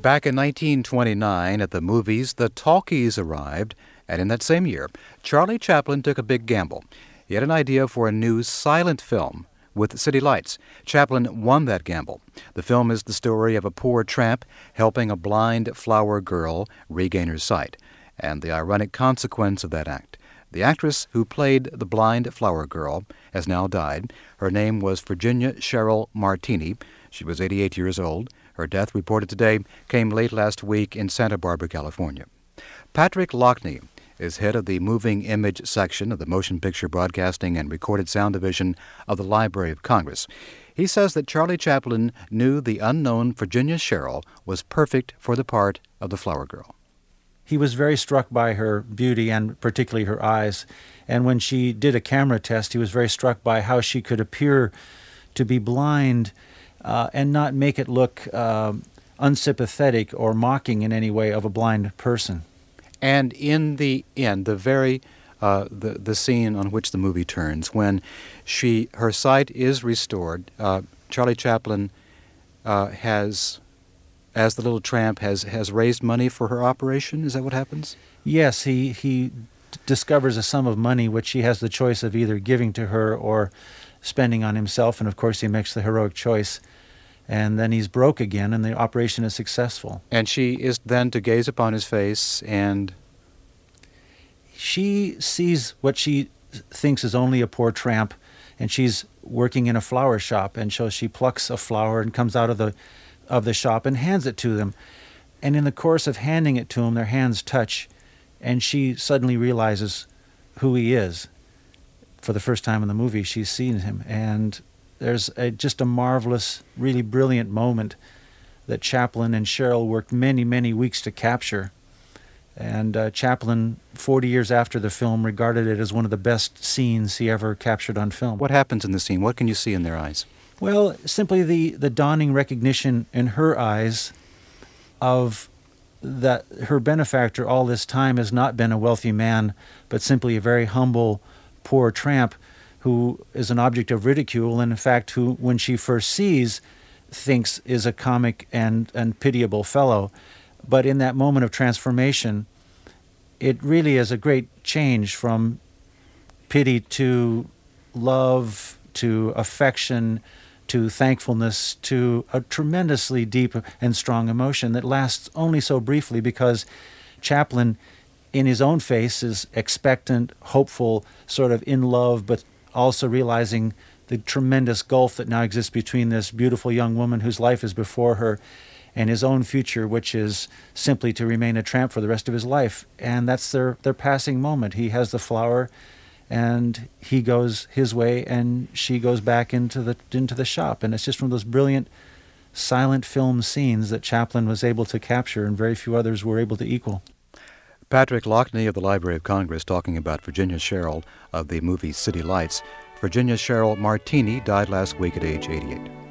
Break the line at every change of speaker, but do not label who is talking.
Back in 1929, at the movies, the talkies arrived, and in that same year, Charlie Chaplin took a big gamble. He had an idea for a new silent film with City Lights. Chaplin won that gamble. The film is the story of a poor tramp helping a blind flower girl regain her sight, and the ironic consequence of that act. The actress who played the blind flower girl has now died. Her name was Virginia Cheryl Martini. She was 88 years old. Her death, reported today, came late last week in Santa Barbara, California. Patrick Lockney is head of the Moving Image section of the Motion Picture Broadcasting and Recorded Sound Division of the Library of Congress. He says that Charlie Chaplin knew the unknown Virginia Cheryl was perfect for the part of the flower girl.
He was very struck by her beauty and particularly her eyes. And when she did a camera test, he was very struck by how she could appear to be blind and not make it look unsympathetic or mocking in any way of a blind person.
And in the end, the scene on which the movie turns, when her sight is restored, Charlie Chaplin has, as the little tramp, has raised money for her operation. Is that what happens?
Yes, he discovers a sum of money which he has the choice of either giving to her or spending on himself, and of course he makes the heroic choice. And then he's broke again, and the operation is successful.
And she is then to gaze upon his face, and
she sees what she thinks is only a poor tramp, and she's working in a flower shop, and so she plucks a flower and comes out of the shop and hands it to them. And in the course of handing it to him, their hands touch, and she suddenly realizes who he is. For the first time in the movie, she's seen him, and there's just a marvelous, really brilliant moment that Chaplin and Cheryl worked many, many weeks to capture. And Chaplin, 40 years after the film, regarded it as one of the best scenes he ever captured on film.
What happens in the scene? What can you see in their eyes?
Well, simply the dawning recognition in her eyes of that her benefactor all this time has not been a wealthy man, but simply a very humble, poor tramp who is an object of ridicule, and in fact who, when she first sees, thinks is a comic and pitiable fellow. But in that moment of transformation, it really is a great change from pity to love, to affection, to thankfulness, to a tremendously deep and strong emotion that lasts only so briefly, because Chaplin, in his own face, is expectant, hopeful, sort of in love, but also realizing the tremendous gulf that now exists between this beautiful young woman whose life is before her and his own future, which is simply to remain a tramp for the rest of his life. And that's their passing moment. He has the flower, and he goes his way, and she goes back into the shop. And it's just one of those brilliant silent film scenes that Chaplin was able to capture, and very few others were able to equal.
Patrick Lockney of the Library of Congress talking about Virginia Cheryl of the movie City Lights. Virginia Cheryl Martini died last week at age 88.